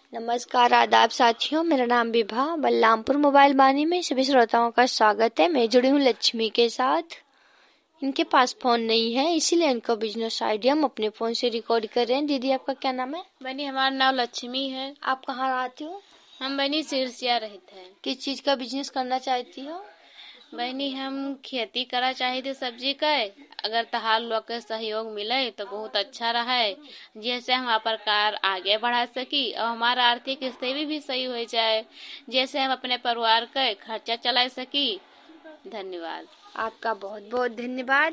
नमस्कार, आदाब साथियों। मेरा नाम विभा, बलरामपुर मोबाइल बानी में सभी श्रोताओं का स्वागत है। मैं जुड़ी हूँ लक्ष्मी के साथ। इनके पास फोन नहीं है, इसीलिए इनको बिजनेस आइडिया हम अपने फोन से रिकॉर्ड कर रहे हैं। दीदी, आपका क्या नाम है? बनी, हमारा नाम लक्ष्मी है। आप कहाँ रहती हो? हम बनी सिरसिया रहते हैं। किस चीज का बिजनेस करना चाहती हो? बनी, हम खेती करा चाहते सब्जी का। अगर तहार लोग के सहयोग मिले तो बहुत अच्छा रहा है, जैसे हम अपन कार आगे बढ़ा सकी और हमारा आर्थिक स्थिति भी सही हो जाए, जैसे हम अपने परिवार का खर्चा चला सकी। धन्यवाद। आपका बहुत बहुत धन्यवाद।